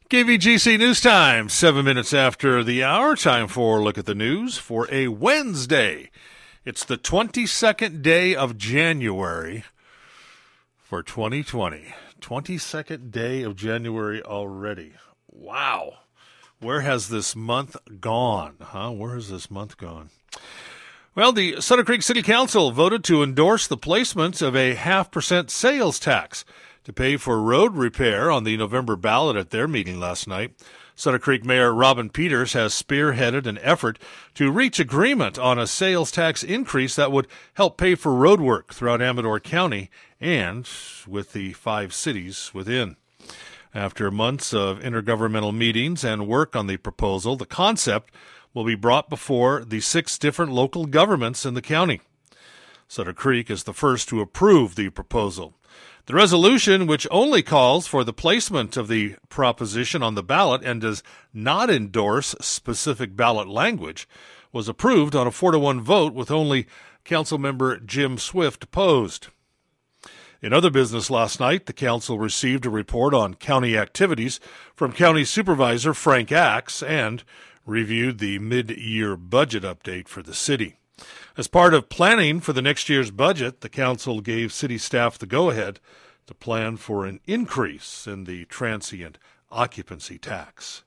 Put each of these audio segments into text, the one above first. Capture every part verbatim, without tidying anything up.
K V G C News Time, seven minutes after the hour. Time for a look at the news for a Wednesday. It's the twenty-second day of January for twenty twenty. twenty-second day of January already. Wow. Where has this month gone? Huh? Where has this month gone? Well, the Sutter Creek City Council voted to endorse the placement of a half percent sales tax to pay for road repair on the November ballot at their meeting last night. Sutter Creek Mayor Robin Peters has spearheaded an effort to reach agreement on a sales tax increase that would help pay for road work throughout Amador County and with the five cities within. After months of intergovernmental meetings and work on the proposal, the concept will be brought before the six different local governments in the county. Sutter Creek is the first to approve the proposal. The resolution, which only calls for the placement of the proposition on the ballot and does not endorse specific ballot language, was approved on a four to one vote with only Councilmember Jim Swift opposed. In other business last night, the council received a report on county activities from County Supervisor Frank Axe and reviewed the mid-year budget update for the city. As part of planning for the next year's budget, the council gave city staff the go-ahead to plan for an increase in the transient occupancy tax.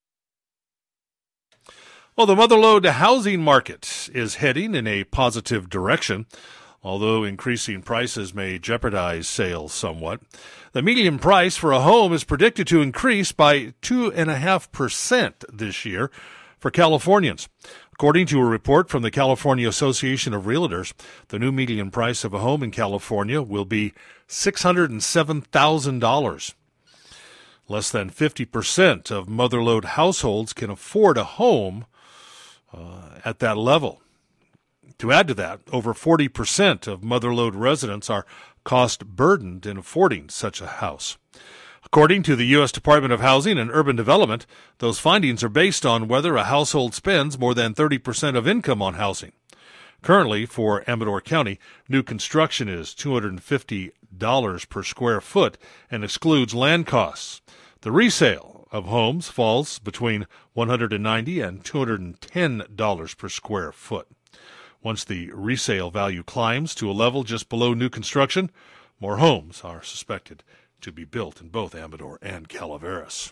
Well, the Motherlode housing market is heading in a positive direction, although increasing prices may jeopardize sales somewhat. The median price for a home is predicted to increase by two point five percent this year for Californians. According to a report from the California Association of Realtors, the new median price of a home in California will be six hundred seven thousand dollars. Less than fifty percent of Motherlode households can afford a home uh, at that level. To add to that, over forty percent of Motherlode residents are cost-burdened in affording such a house. According to the U S Department of Housing and Urban Development, those findings are based on whether a household spends more than thirty percent of income on housing. Currently, for Amador County, new construction is two hundred fifty dollars per square foot and excludes land costs. The resale of homes falls between one hundred ninety dollars and two hundred ten dollars per square foot. Once the resale value climbs to a level just below new construction, more homes are suspected to be built in both Amador and Calaveras.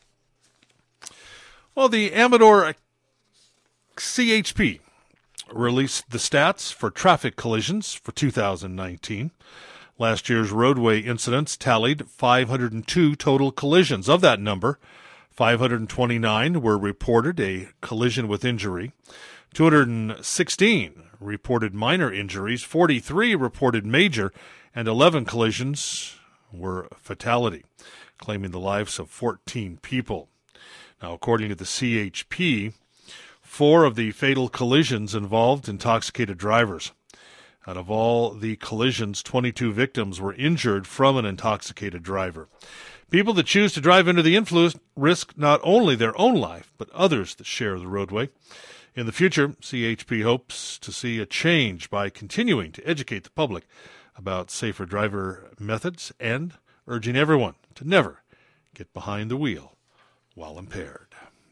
Well, the Amador C H P released the stats for traffic collisions for two thousand nineteen. Last year's roadway incidents tallied five hundred two total collisions. Of that number, five hundred twenty-nine were reported a collision with injury, two hundred sixteen reported minor injuries, forty-three reported major, and eleven collisions were fatality, claiming the lives of fourteen people. Now, according to the C H P, four of the fatal collisions involved intoxicated drivers. Out of all the collisions, twenty-two victims were injured from an intoxicated driver. People that choose to drive under the influence risk not only their own life, but others that share the roadway. In the future, C H P hopes to see a change by continuing to educate the public about safer driver methods and urging everyone to never get behind the wheel while impaired.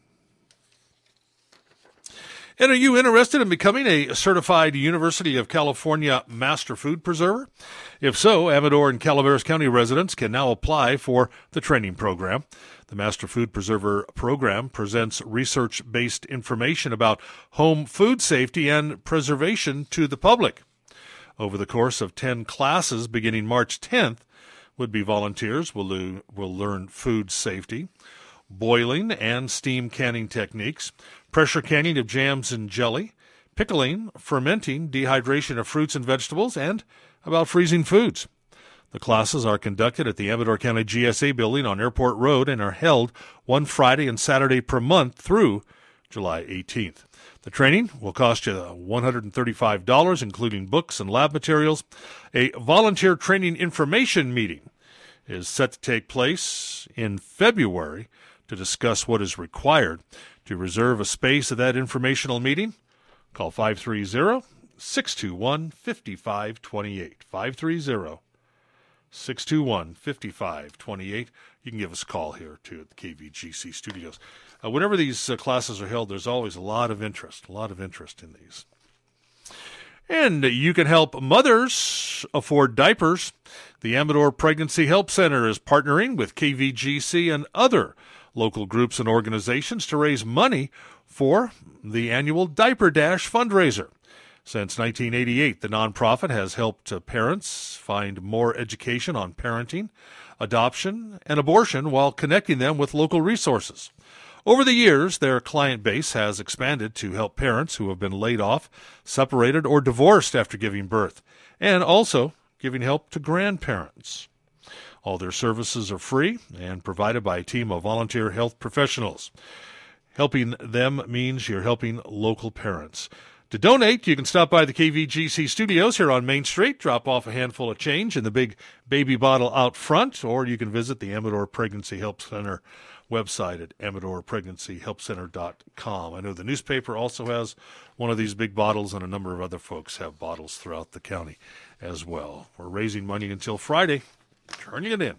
And are you interested in becoming a certified University of California Master Food Preserver? If so, Amador and Calaveras County residents can now apply for the training program. The Master Food Preserver program presents research-based information about home food safety and preservation to the public. Over the course of ten classes beginning March tenth, would-be volunteers will, lo- will learn food safety, boiling and steam canning techniques, pressure canning of jams and jelly, pickling, fermenting, dehydration of fruits and vegetables, and about freezing foods. The classes are conducted at the Amador County G S A building on Airport Road and are held one Friday and Saturday per month through July eighteenth. The training will cost you one hundred thirty-five dollars, including books and lab materials. A volunteer training information meeting is set to take place in February to discuss what is required. To reserve a space at that informational meeting, call five three zero, six two one, five five two eight, five three zero, six two one, five five two eight. You can give us a call here, too, at the K V G C studios. Uh, whenever these uh, classes are held, there's always a lot of interest, a lot of interest in these. And you can help mothers afford diapers. The Amador Pregnancy Help Center is partnering with K V G C and other local groups and organizations to raise money for the annual Diaper Dash fundraiser. Since nineteen eighty-eight, the nonprofit has helped uh, parents find more education on parenting, adoption, and abortion while connecting them with local resources. Over the years, their client base has expanded to help parents who have been laid off, separated, or divorced after giving birth, and also giving help to grandparents. All their services are free and provided by a team of volunteer health professionals. Helping them means you're helping local parents. To donate, you can stop by the K V G C studios here on Main Street, drop off a handful of change in the big baby bottle out front, or you can visit the Amador Pregnancy Help Center website at amador pregnancy help center dot com. I know the newspaper also has one of these big bottles, and a number of other folks have bottles throughout the county as well. We're raising money until Friday, turning it in.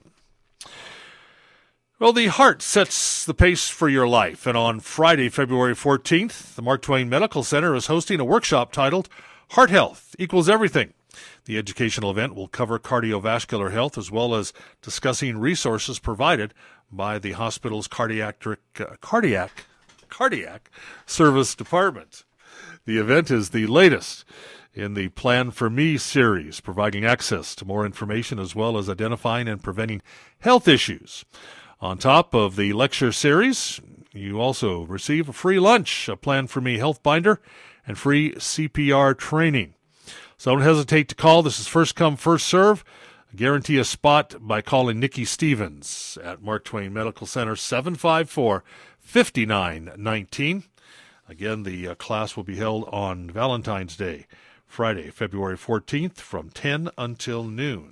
Well, the heart sets the pace for your life, and on Friday, February fourteenth, the Mark Twain Medical Center is hosting a workshop titled Heart Health Equals Everything. The educational event will cover cardiovascular health as well as discussing resources provided by the hospital's cardiac, uh, cardiac, cardiac service department. The event is the latest in the Plan for Me series, providing access to more information as well as identifying and preventing health issues. On top of the lecture series, you also receive a free lunch, a Plan for Me health binder, and free C P R training. So don't hesitate to call. This is first come, first serve. Guarantee a spot by calling Nikki Stevens at Mark Twain Medical Center, seven five four, five nine one nine. Again, the uh, class will be held on Valentine's Day, Friday, February fourteenth, from ten until noon.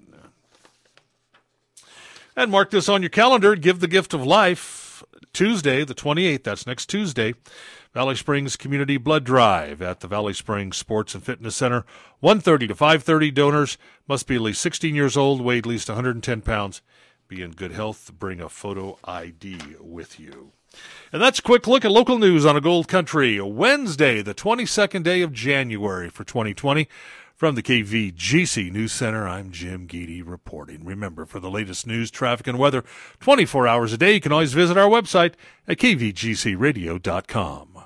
And mark this on your calendar. Give the gift of life. Tuesday, the twenty-eighth, that's next Tuesday, Valley Springs Community Blood Drive at the Valley Springs Sports and Fitness Center, one thirty to five thirty. Donors must be at least sixteen years old, weigh at least one hundred ten pounds, be in good health, bring a photo I D with you. And that's a quick look at local news on a Gold Country, Wednesday, the twenty-second day of January for twenty twenty. From the K V G C News Center, I'm Jim Geedy reporting. Remember, for the latest news, traffic, and weather twenty-four hours a day, you can always visit our website at k v g c radio dot com.